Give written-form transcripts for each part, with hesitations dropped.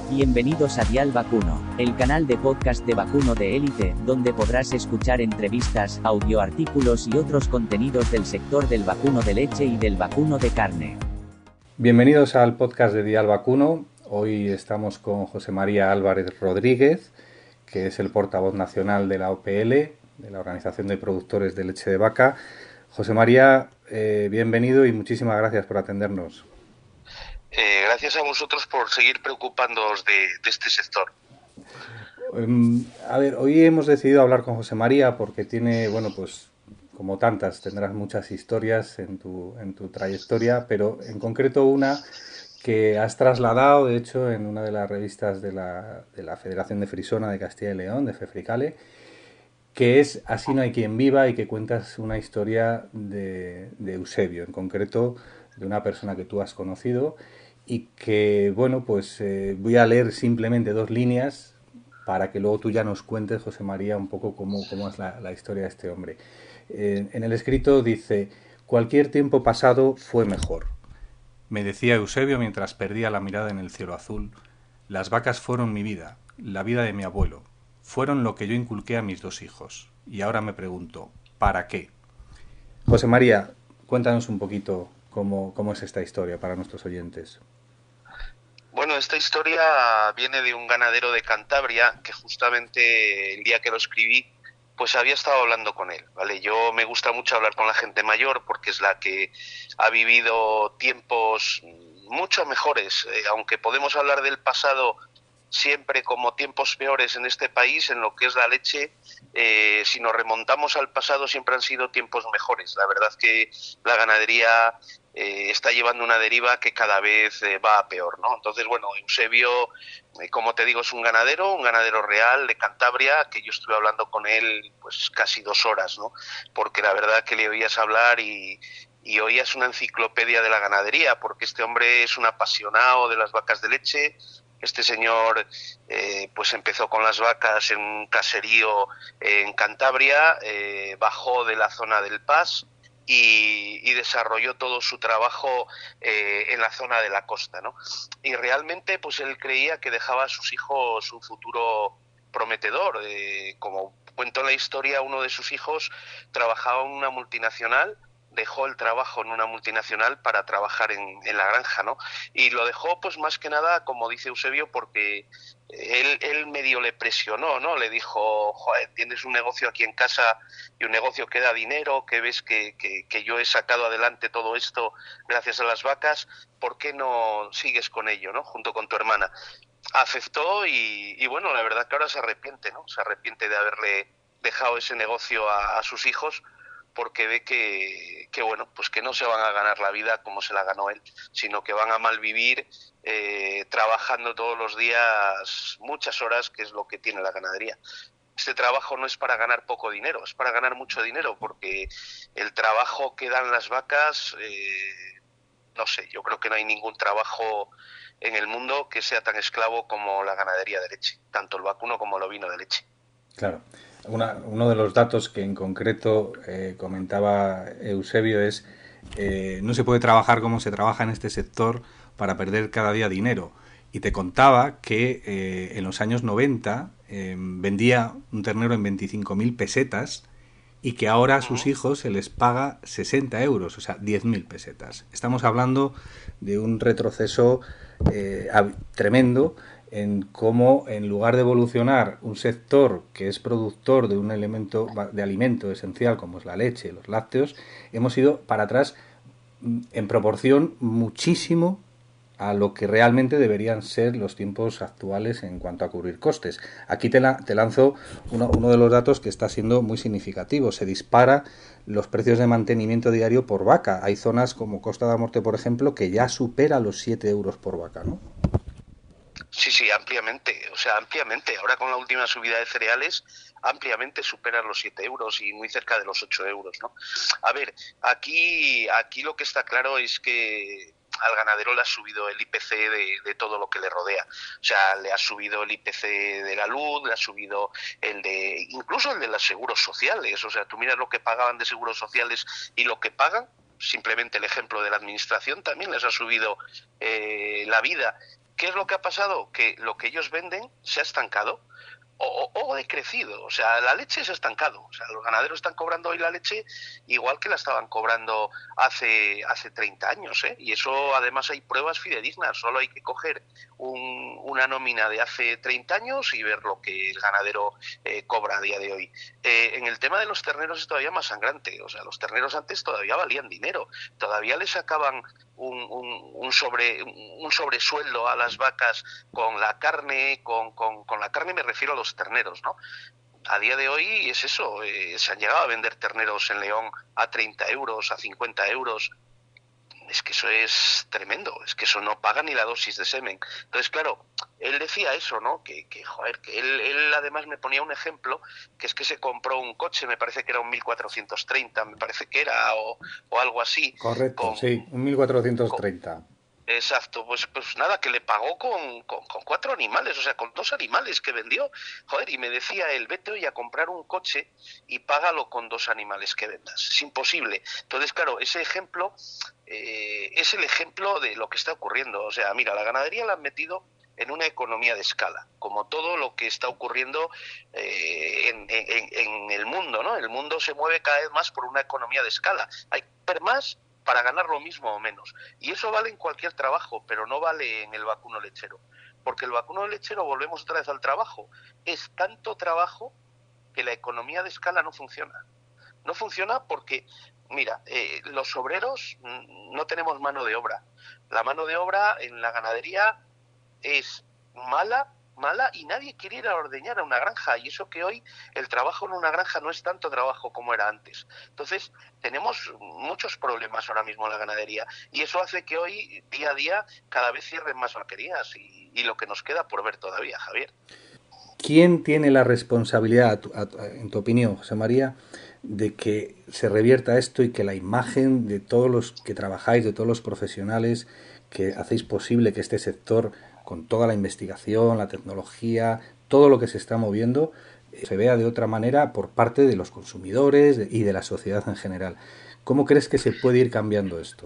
Bienvenidos a Dial Vacuno, el canal de podcast de vacuno de élite, donde podrás escuchar entrevistas, audioartículos y otros contenidos del sector del vacuno de leche y del vacuno de carne. Bienvenidos al podcast de Dial Vacuno. Hoy estamos con José María Álvarez Rodríguez, que es el portavoz nacional de la OPL, de la Organización de Productores de Leche de Vaca. José María, bienvenido y muchísimas gracias por atendernos. Gracias a vosotros por seguir preocupándoos de este sector. Hoy hemos decidido hablar con José María porque tiene, pues como tantas, tendrás muchas historias en tu trayectoria, pero en concreto una que has trasladado, de hecho, en una de las revistas de la Federación de Frisona de Castilla y León, de Fefricale, que es Así no hay quien viva, y que cuentas una historia de Eusebio, en concreto de una persona que tú has conocido, y que, voy a leer simplemente 2 líneas para que luego tú ya nos cuentes, José María, un poco cómo es la historia de este hombre. En el escrito dice: cualquier tiempo pasado fue mejor. Me decía Eusebio mientras perdía la mirada en el cielo azul. Las vacas fueron mi vida, la vida de mi abuelo. Fueron lo que yo inculqué a mis 2 hijos. Y ahora me pregunto, ¿para qué? José María, cuéntanos un poquito cómo es esta historia para nuestros oyentes. Bueno, esta historia viene de un ganadero de Cantabria que justamente el día que lo escribí, pues había estado hablando con él, ¿vale? Yo me gusta mucho hablar con la gente mayor porque es la que ha vivido tiempos mucho mejores, aunque podemos hablar del pasado siempre como tiempos peores en este país, en lo que es la leche, si nos remontamos al pasado siempre han sido tiempos mejores. La verdad que la ganadería está llevando una deriva que cada vez va a peor, ¿no? Entonces, Eusebio, como te digo, es un ganadero real de Cantabria, que yo estuve hablando con él pues casi 2 horas, ¿no? Porque la verdad que le oías hablar y oías una enciclopedia de la ganadería, porque este hombre es un apasionado de las vacas de leche. Este señor pues empezó con las vacas en un caserío en Cantabria, bajó de la zona del Pas y desarrolló todo su trabajo en la zona de la costa, ¿no? Y realmente pues él creía que dejaba a sus hijos un futuro prometedor. Como cuento en la historia, uno de sus hijos trabajaba en una multinacional, dejó el trabajo en una multinacional para trabajar en la granja, ¿no? Y lo dejó pues más que nada, como dice Eusebio, porque él medio le presionó, ¿no? Le dijo: joder, tienes un negocio aquí en casa y un negocio que da dinero, que ves que yo he sacado adelante todo esto gracias a las vacas, ¿por qué no sigues con ello, ¿no? Junto con tu hermana. Aceptó y la verdad que ahora se arrepiente, ¿no? Se arrepiente de haberle dejado ese negocio a sus hijos, porque ve que no se van a ganar la vida como se la ganó él, sino que van a malvivir trabajando todos los días muchas horas, que es lo que tiene la ganadería. Este trabajo no es para ganar poco dinero, es para ganar mucho dinero, porque el trabajo que dan las vacas, yo creo que no hay ningún trabajo en el mundo que sea tan esclavo como la ganadería de leche, tanto el vacuno como el ovino de leche. Claro. Uno de los datos que en concreto comentaba Eusebio es no se puede trabajar como se trabaja en este sector para perder cada día dinero. Y te contaba que en los años 90 vendía un ternero en 25.000 pesetas y que ahora a sus hijos se les paga 60 euros, o sea, 10.000 pesetas. Estamos hablando de un retroceso tremendo, en cómo, en lugar de evolucionar un sector que es productor de un elemento de alimento esencial como es la leche, los lácteos, hemos ido para atrás en proporción muchísimo a lo que realmente deberían ser los tiempos actuales en cuanto a cubrir costes. Aquí te lanzo uno de los datos que está siendo muy significativo. Se dispara los precios de mantenimiento diario por vaca. Hay zonas como Costa da Morte, por ejemplo, que ya supera los 7 euros por vaca, ¿no? Sí, ampliamente, ampliamente. Ahora con la última subida de cereales, ampliamente superan los 7 euros y muy cerca de los 8 euros, ¿no? A ver, aquí lo que está claro es que al ganadero le ha subido el IPC de todo lo que le rodea. O sea, le ha subido el IPC de la luz, le ha subido incluso el de los seguros sociales. O sea, tú miras lo que pagaban de seguros sociales y lo que pagan. Simplemente el ejemplo de la administración también les ha subido la vida. ¿Qué es lo que ha pasado? Que lo que ellos venden se ha estancado o decrecido. O sea, la leche se ha estancado. O sea, los ganaderos están cobrando hoy la leche igual que la estaban cobrando hace 30 años, ¿eh? Y eso, además, hay pruebas fidedignas. Solo hay que coger una nómina de hace 30 años y ver lo que el ganadero cobra a día de hoy. En el tema de los terneros es todavía más sangrante. O sea, los terneros antes todavía valían dinero. Todavía les sacaban un sobresueldo a las vacas con la carne, con la carne me refiero a los terneros, ¿no? A día de hoy es eso, se han llegado a vender terneros en León a 30 euros, a 50 euros. Es que eso es tremendo, es que eso no paga ni la dosis de semen. Entonces, claro, él decía eso, ¿no? Que él además me ponía un ejemplo, que es que se compró un coche, me parece que era un 1430, me parece que era, o algo así. Correcto, sí, un 1430. Exacto, pues nada, que le pagó con 4 animales, o sea, con 2 animales que vendió. Joder, y me decía él, vete hoy a comprar un coche y págalo con 2 animales que vendas. Es imposible. Entonces, claro, ese ejemplo es el ejemplo de lo que está ocurriendo. O sea, mira, la ganadería la han metido en una economía de escala, como todo lo que está ocurriendo en el mundo, ¿no? El mundo se mueve cada vez más por una economía de escala. Hay que ver más para ganar lo mismo o menos. Y eso vale en cualquier trabajo, pero no vale en el vacuno lechero. Porque el vacuno lechero, volvemos otra vez al trabajo, es tanto trabajo que la economía de escala no funciona. No funciona porque, mira, los obreros no tenemos mano de obra. La mano de obra en la ganadería es mala y nadie quiere ir a ordeñar a una granja, y eso que hoy el trabajo en una granja no es tanto trabajo como era antes. Entonces tenemos muchos problemas ahora mismo en la ganadería, y eso hace que hoy día a día cada vez cierren más vaquerías, y lo que nos queda por ver todavía, Javier. ¿Quién tiene la responsabilidad, en tu opinión, José María, de que se revierta esto y que la imagen de todos los que trabajáis, de todos los profesionales que hacéis posible que este sector, con toda la investigación, la tecnología, todo lo que se está moviendo, se vea de otra manera por parte de los consumidores y de la sociedad en general? ¿Cómo crees que se puede ir cambiando esto?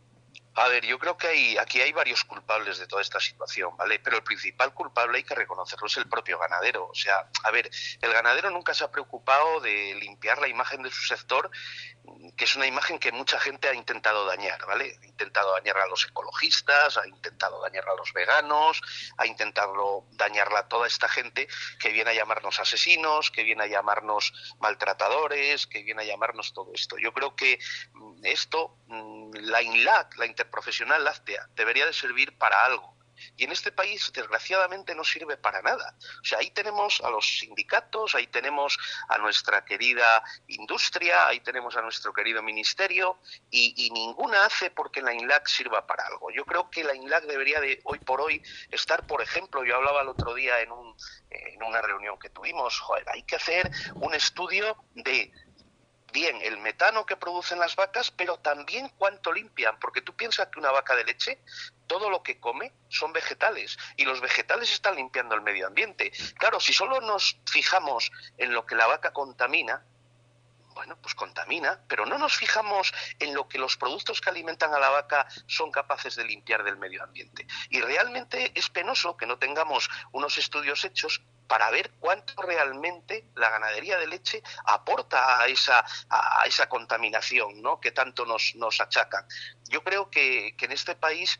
A ver, yo creo que aquí hay varios culpables de toda esta situación, ¿vale? Pero el principal culpable, hay que reconocerlo, es el propio ganadero. O sea, a ver, el ganadero nunca se ha preocupado de limpiar la imagen de su sector, que es una imagen que mucha gente ha intentado dañar, ¿vale? Ha intentado dañar a los ecologistas, ha intentado dañar a los veganos, ha intentado dañarla a toda esta gente que viene a llamarnos asesinos, que viene a llamarnos maltratadores, que viene a llamarnos todo esto. Yo creo que esto, la INLAC, la Interprofesional Láctea, debería de servir para algo. Y en este país, desgraciadamente, no sirve para nada. O sea, ahí tenemos a los sindicatos, ahí tenemos a nuestra querida industria, ahí tenemos a nuestro querido ministerio, y ninguna hace porque la INLAC sirva para algo. Yo creo que la INLAC debería de, hoy por hoy, estar, por ejemplo, yo hablaba el otro día en una reunión que tuvimos, joder, hay que hacer un estudio de bien el metano que producen las vacas, pero también cuánto limpian, porque tú piensas que una vaca de leche, todo lo que come son vegetales, y los vegetales están limpiando el medio ambiente. Claro, si solo nos fijamos en lo que la vaca contamina, bueno, pues contamina, pero no nos fijamos en lo que los productos que alimentan a la vaca son capaces de limpiar del medio ambiente. Y realmente es penoso que no tengamos unos estudios hechos para ver cuánto realmente la ganadería de leche aporta a esa contaminación, ¿no?, que tanto nos achacan. Yo creo que en este país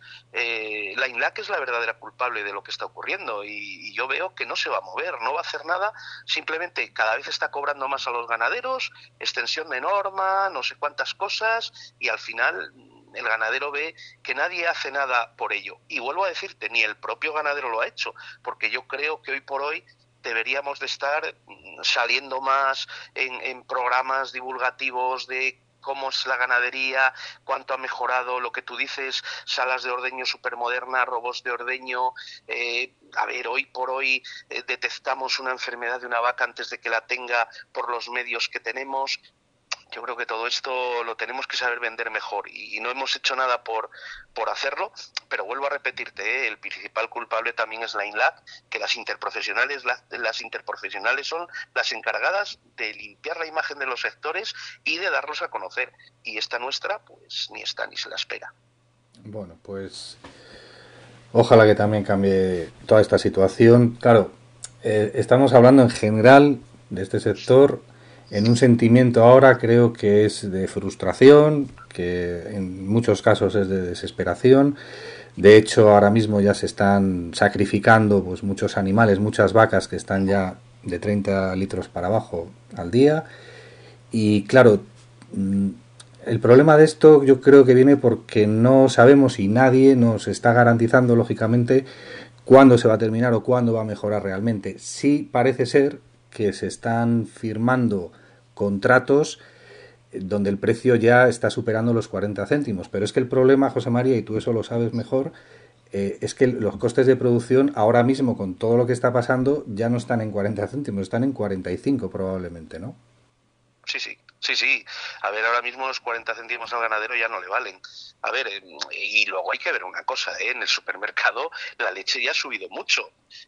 la INLAC es la verdadera culpable de lo que está ocurriendo, y yo veo que no se va a mover, no va a hacer nada, simplemente cada vez está cobrando más a los ganaderos, extensión de norma, no sé cuántas cosas, y al final el ganadero ve que nadie hace nada por ello. Y vuelvo a decirte, ni el propio ganadero lo ha hecho, porque yo creo que hoy por hoy deberíamos de estar saliendo más en programas divulgativos de cómo es la ganadería, cuánto ha mejorado, lo que tú dices, salas de ordeño supermodernas, robots de ordeño. A ver, hoy por hoy detectamos una enfermedad de una vaca antes de que la tenga por los medios que tenemos. Yo creo que todo esto lo tenemos que saber vender mejor, y no hemos hecho nada por hacerlo, pero vuelvo a repetirte, el principal culpable también es la INLAC, que las interprofesionales son las encargadas de limpiar la imagen de los sectores y de darlos a conocer, y esta nuestra pues ni está ni se la espera. Bueno, pues Ojalá que también cambie toda esta situación. Claro, estamos hablando en general de este sector en un sentimiento ahora creo que es de frustración, que en muchos casos es de desesperación. De hecho, ahora mismo ya se están sacrificando pues muchos animales, muchas vacas que están ya de 30 litros para abajo al día. Y claro, el problema de esto yo creo que viene porque no sabemos y nadie nos está garantizando, lógicamente, cuándo se va a terminar o cuándo va a mejorar realmente. Sí parece ser que se están firmando contratos donde el precio ya está superando los 40 céntimos. Pero es que el problema, José María, y tú eso lo sabes mejor, es que los costes de producción ahora mismo, con todo lo que está pasando, ya no están en 40 céntimos, están en 45 probablemente, ¿no? Sí, sí, sí, sí. A ver, ahora mismo los 40 céntimos al ganadero ya no le valen. A ver, y luego hay que ver una cosa, en el supermercado la leche ya ha subido mucho.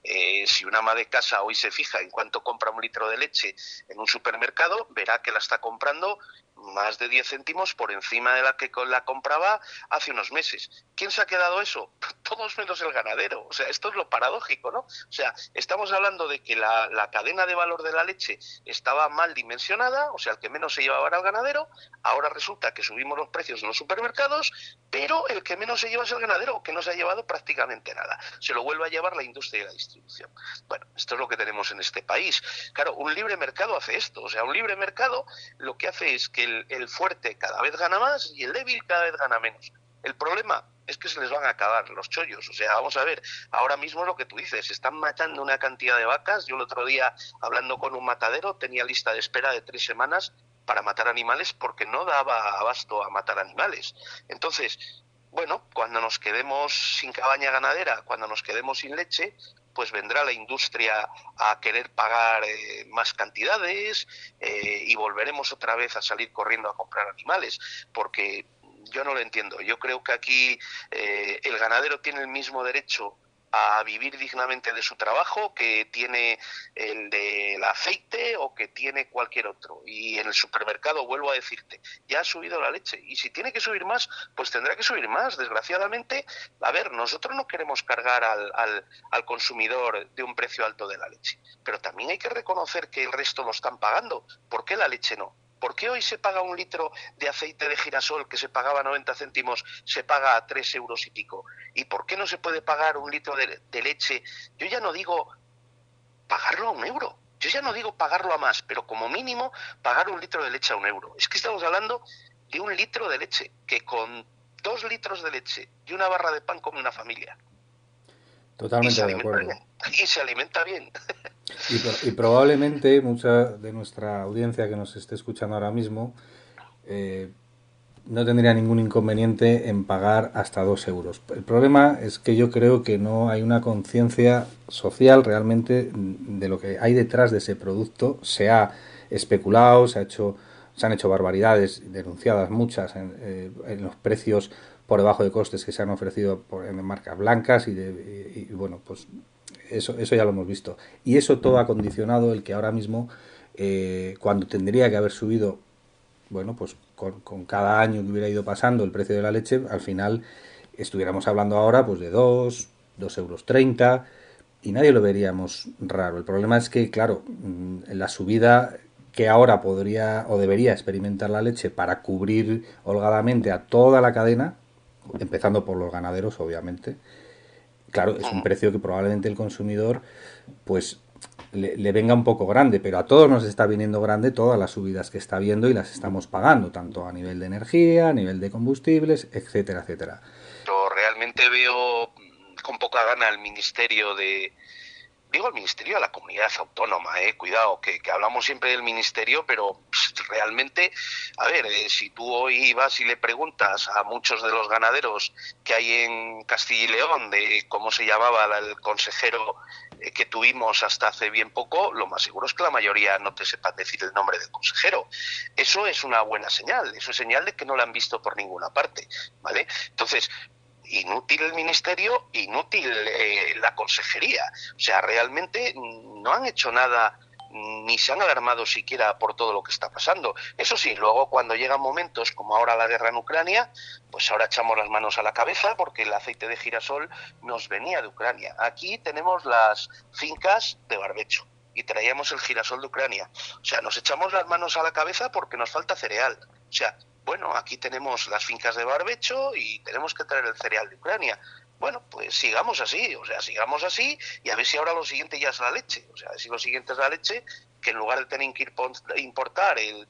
Si una ama de casa hoy se fija en cuánto compra un litro de leche en un supermercado, verá que la está comprando más de 10 céntimos por encima de la que la compraba hace unos meses. ¿Quién se ha quedado eso? Todos menos el ganadero. O sea, esto es lo paradójico, ¿no? O sea, estamos hablando de que la cadena de valor de la leche estaba mal dimensionada, o sea, el que menos se llevaba era el ganadero. Ahora resulta que subimos los precios en los supermercados, pero el que menos se lleva es el ganadero, que no se ha llevado prácticamente nada. Se lo vuelve a llevar la industria y la distribución. Bueno, esto es lo que tenemos en este país. Claro, un libre mercado hace esto. O sea, un libre mercado lo que hace es que el fuerte cada vez gana más y el débil cada vez gana menos. El problema es que se les van a acabar los chollos. O sea, vamos a ver, ahora mismo lo que tú dices, están matando una cantidad de vacas. Yo el otro día, hablando con un matadero, tenía lista de espera de 3 semanas para matar animales porque no daba abasto a matar animales. Entonces, bueno, cuando nos quedemos sin cabaña ganadera, cuando nos quedemos sin leche, pues vendrá la industria a querer pagar más cantidades y volveremos otra vez a salir corriendo a comprar animales, porque yo no lo entiendo. Yo creo que aquí el ganadero tiene el mismo derecho a vivir dignamente de su trabajo que tiene el del aceite o que tiene cualquier otro. Y en el supermercado, vuelvo a decirte, ya ha subido la leche. Y si tiene que subir más, pues tendrá que subir más. Desgraciadamente, a ver, nosotros no queremos cargar al consumidor de un precio alto de la leche. Pero también hay que reconocer que el resto lo están pagando. ¿Por qué la leche no? ¿Por qué hoy se paga un litro de aceite de girasol que se pagaba 90 céntimos, se paga a 3 euros y pico? ¿Y por qué no se puede pagar un litro de leche? Yo ya no digo pagarlo a 1 euro, yo ya no digo pagarlo a más, pero como mínimo pagar un litro de leche a 1 euro. Es que estamos hablando de un litro de leche, que con 2 litros de leche y una barra de pan come una familia. Totalmente de acuerdo. Bien, y se alimenta bien. Y probablemente mucha de nuestra audiencia que nos esté escuchando ahora mismo no tendría ningún inconveniente en pagar hasta 2 euros. El problema es que yo creo que no hay una conciencia social realmente de lo que hay detrás de ese producto. Se ha especulado, se han hecho barbaridades denunciadas muchas en los precios por debajo de costes que se han ofrecido en marcas blancas y bueno, pues eso ya lo hemos visto. Y eso todo ha condicionado el que ahora mismo, cuando tendría que haber subido, bueno, pues con cada año que hubiera ido pasando el precio de la leche, al final estuviéramos hablando ahora pues de 2,30 euros, y nadie lo veríamos raro. El problema es que, claro, la subida que ahora podría o debería experimentar la leche para cubrir holgadamente a toda la cadena, empezando por los ganaderos, obviamente, claro, es un precio que probablemente el consumidor pues le venga un poco grande, pero a todos nos está viniendo grande todas las subidas que está viendo y las estamos pagando, tanto a nivel de energía, a nivel de combustibles, etcétera, etcétera. Yo realmente veo con poca gana al Ministerio digo al Ministerio de la Comunidad Autónoma, cuidado, que hablamos siempre del Ministerio, pero realmente, a ver, si tú hoy vas y le preguntas a muchos de los ganaderos que hay en Castilla y León de cómo se llamaba el consejero que tuvimos hasta hace bien poco, lo más seguro es que la mayoría no te sepan decir el nombre del consejero. Eso es una buena señal, eso es señal de que no la han visto por ninguna parte, ¿vale? Entonces, inútil el ministerio, inútil la consejería. O sea, realmente no han hecho nada ni se han alarmado siquiera por todo lo que está pasando. Eso sí, luego cuando llegan momentos como ahora la guerra en Ucrania, pues ahora echamos las manos a la cabeza porque el aceite de girasol nos venía de Ucrania. Aquí tenemos las fincas de barbecho y traíamos el girasol de Ucrania. O sea, nos echamos las manos a la cabeza porque nos falta cereal. O sea, bueno, aquí tenemos las fincas de barbecho y tenemos que traer el cereal de Ucrania. Bueno, pues sigamos así, sigamos así y a ver si ahora lo siguiente ya es la leche. O sea, si lo siguiente es la leche, que en lugar de tener que importar el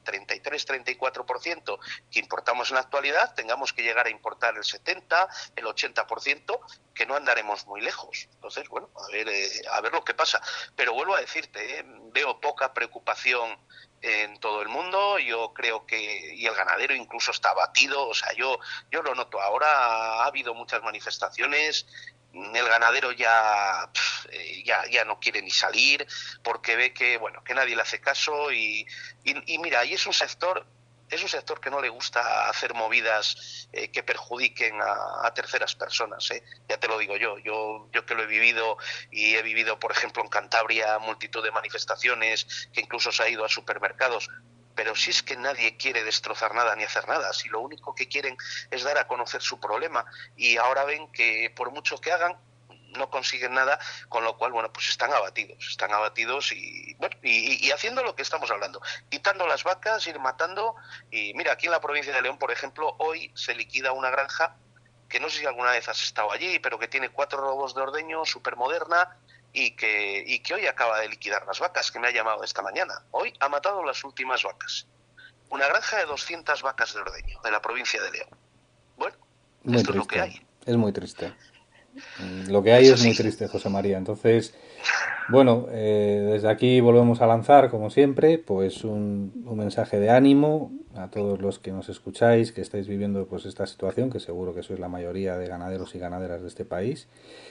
33-34% que importamos en la actualidad, tengamos que llegar a importar el 70%, el 80%, que no andaremos muy lejos. Entonces, bueno, a ver lo que pasa. Pero vuelvo a decirte, veo poca preocupación en todo el mundo. Yo creo que, y el ganadero incluso está abatido, o sea, yo lo noto. Ahora ha habido muchas manifestaciones, el ganadero ya no quiere ni salir porque ve que nadie le hace caso y mira, ahí es un sector que no le gusta hacer movidas que perjudiquen a terceras personas, ya te lo digo yo que lo he vivido y he vivido, por ejemplo, en Cantabria multitud de manifestaciones que incluso se ha ido a supermercados. Pero si es que nadie quiere destrozar nada ni hacer nada, si lo único que quieren es dar a conocer su problema y ahora ven que por mucho que hagan no consiguen nada, con lo cual, pues están abatidos y haciendo lo que estamos hablando, quitando las vacas, ir matando. Y mira, aquí en la provincia de León, por ejemplo, hoy se liquida una granja que no sé si alguna vez has estado allí, pero que tiene 4 robos de ordeño, súper moderna, y que hoy acaba de liquidar las vacas, que me ha llamado esta mañana. Hoy ha matado las últimas vacas. Una granja de 200 vacas de ordeño, de la provincia de León. Bueno, muy esto triste. Es lo que hay. Es muy triste. Lo que hay es muy triste, José María. Entonces, desde aquí volvemos a lanzar, como siempre, pues un mensaje de ánimo a todos los que nos escucháis, que estáis viviendo pues esta situación, que seguro que sois la mayoría de ganaderos y ganaderas de este país.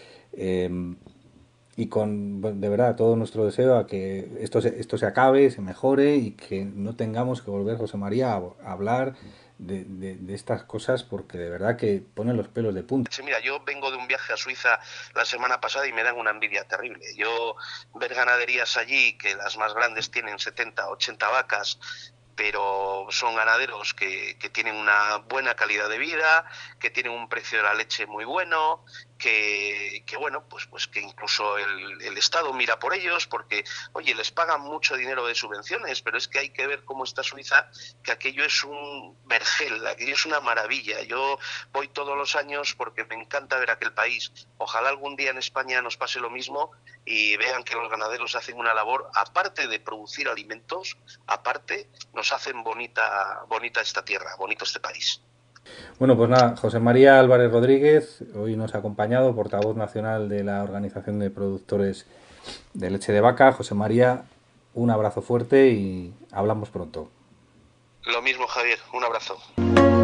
Y con, de verdad, todo nuestro deseo a que esto se acabe, se mejore y que no tengamos que volver, José María, a hablar de estas cosas, porque de verdad que ponen los pelos de punta. Sí, mira, yo vengo de un viaje a Suiza la semana pasada y me dan una envidia terrible. Yo ver ganaderías allí, que las más grandes tienen 70, 80 vacas, pero son ganaderos que tienen una buena calidad de vida, que tienen un precio de la leche muy bueno, que incluso el Estado mira por ellos, porque, oye, les pagan mucho dinero de subvenciones, pero es que hay que ver cómo está Suiza, que aquello es un vergel, aquello es una maravilla. Yo voy todos los años porque me encanta ver aquel país. Ojalá algún día en España nos pase lo mismo y vean que los ganaderos hacen una labor, aparte de producir alimentos, aparte nos hacen bonita esta tierra, bonito este país. Bueno, pues nada, José María Álvarez Rodríguez, hoy nos ha acompañado, portavoz nacional de la Organización de Productores de Leche de Vaca. José María, un abrazo fuerte y hablamos pronto. Lo mismo, Javier, un abrazo.